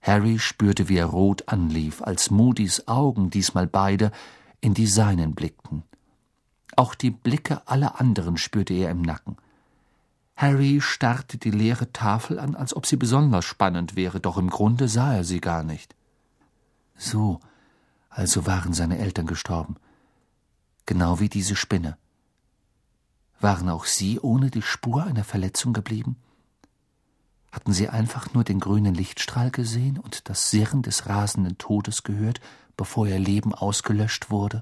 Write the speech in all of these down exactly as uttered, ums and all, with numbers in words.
Harry spürte, wie er rot anlief, als Moody's Augen, diesmal beide, in die seinen blickten. Auch die Blicke aller anderen spürte er im Nacken. Harry starrte die leere Tafel an, als ob sie besonders spannend wäre, doch im Grunde sah er sie gar nicht. So, also waren seine Eltern gestorben. Genau wie diese Spinne. Waren auch sie ohne die Spur einer Verletzung geblieben? Hatten sie einfach nur den grünen Lichtstrahl gesehen und das Sirren des rasenden Todes gehört, bevor ihr Leben ausgelöscht wurde?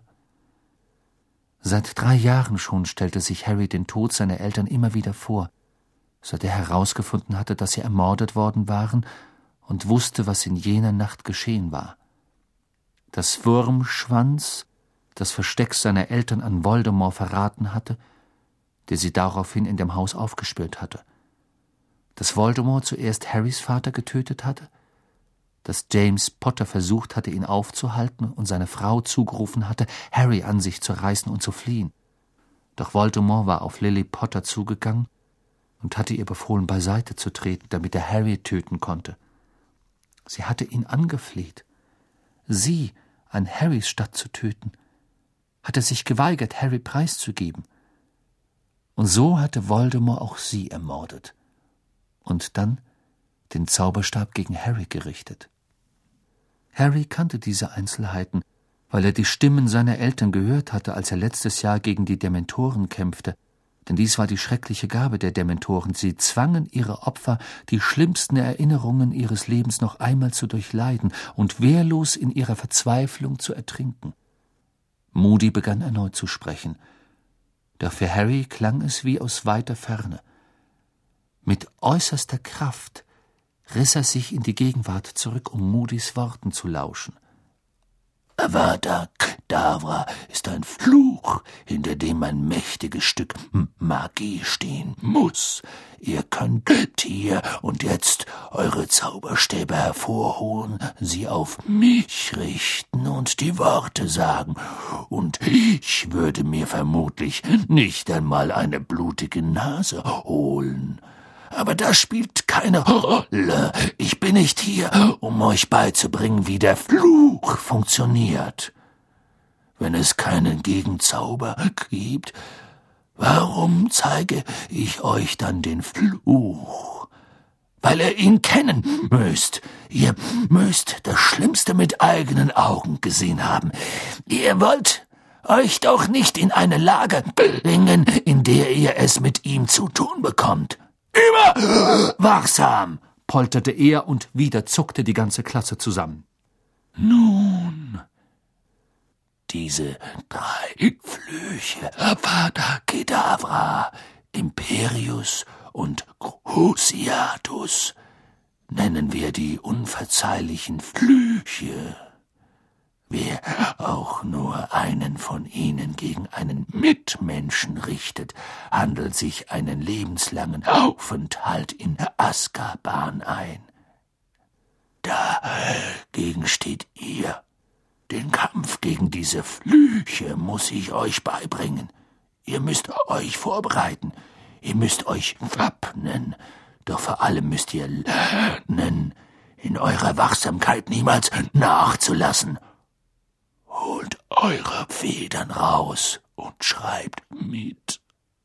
Seit drei Jahren schon stellte sich Harry den Tod seiner Eltern immer wieder vor, seit er herausgefunden hatte, dass sie ermordet worden waren und wusste, was in jener Nacht geschehen war. Das Wurmschwanz, das Versteck seiner Eltern an Voldemort verraten hatte, der sie daraufhin in dem Haus aufgespürt hatte. Dass Voldemort zuerst Harrys Vater getötet hatte, dass James Potter versucht hatte, ihn aufzuhalten und seine Frau zugerufen hatte, Harry an sich zu reißen und zu fliehen. Doch Voldemort war auf Lily Potter zugegangen und hatte ihr befohlen, beiseite zu treten, damit er Harry töten konnte. Sie hatte ihn angefleht, sie an Harrys Statt zu töten, hatte sich geweigert, Harry preiszugeben. Und so hatte Voldemort auch sie ermordet und dann den Zauberstab gegen Harry gerichtet. Harry kannte diese Einzelheiten, weil er die Stimmen seiner Eltern gehört hatte, als er letztes Jahr gegen die Dementoren kämpfte. Denn dies war die schreckliche Gabe der Dementoren. Sie zwangen ihre Opfer, die schlimmsten Erinnerungen ihres Lebens noch einmal zu durchleiden und wehrlos in ihrer Verzweiflung zu ertrinken. Moody begann erneut zu sprechen. Doch für Harry klang es wie aus weiter Ferne. Mit äußerster Kraft riss er sich in die Gegenwart zurück, um Moodys Worten zu lauschen. Avada Kedavra ist ein Fluch, hinter dem ein mächtiges Stück Magie stehen muss. Ihr könnt hier und jetzt eure Zauberstäbe hervorholen, sie auf mich richten und die Worte sagen, und ich würde mir vermutlich nicht einmal eine blutige Nase holen. Aber das spielt keine Rolle. Ich bin nicht hier, um euch beizubringen, wie der Fluch funktioniert. Wenn es keinen Gegenzauber gibt, warum zeige ich euch dann den Fluch? Weil ihr ihn kennen müsst. Ihr müsst das Schlimmste mit eigenen Augen gesehen haben. Ihr wollt euch doch nicht in eine Lage bringen, in der ihr es mit ihm zu tun bekommt. Immer wachsam, polterte er, und wieder zuckte die ganze Klasse zusammen. Nun, diese drei Flüche, Avada Kedavra, Imperius und Cruciatus, nennen wir die unverzeihlichen Flüche. Wer auch nur einen von ihnen gegen einen Mitmenschen richtet, handelt sich einen lebenslangen Aufenthalt in Azkaban ein. Dagegen steht ihr. Den Kampf gegen diese Flüche muss ich euch beibringen. Ihr müsst euch vorbereiten. Ihr müsst euch wappnen. Doch vor allem müsst ihr lernen, in eurer Wachsamkeit niemals nachzulassen. Holt eure Federn raus und schreibt mit.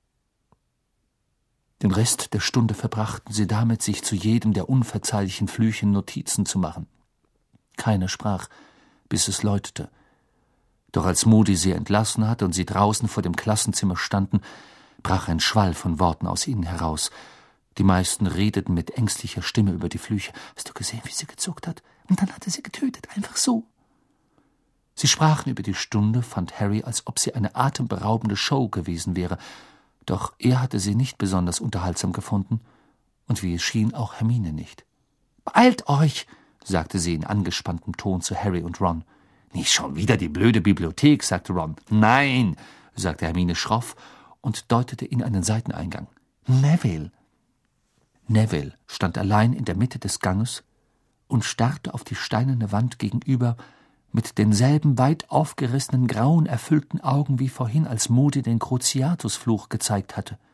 Den Rest der Stunde verbrachten sie damit, sich zu jedem der unverzeihlichen Flüche Notizen zu machen. Keiner sprach, bis es läutete. Doch als Moody sie entlassen hatte und sie draußen vor dem Klassenzimmer standen, brach ein Schwall von Worten aus ihnen heraus. Die meisten redeten mit ängstlicher Stimme über die Flüche. Hast du gesehen, wie sie gezuckt hat? Und dann hat er sie getötet, einfach so. Sie sprachen über die Stunde, fand Harry, als ob sie eine atemberaubende Show gewesen wäre. Doch er hatte sie nicht besonders unterhaltsam gefunden, und wie es schien, auch Hermine nicht. »Beeilt euch«, sagte sie in angespanntem Ton zu Harry und Ron. »Nicht schon wieder die blöde Bibliothek«, sagte Ron. »Nein«, sagte Hermine schroff und deutete in einen Seiteneingang. »Neville!« Neville stand allein in der Mitte des Ganges und starrte auf die steinerne Wand gegenüber, mit denselben weit aufgerissenen, grauenerfüllten Augen wie vorhin, als Moody den Cruciatus-Fluch gezeigt hatte.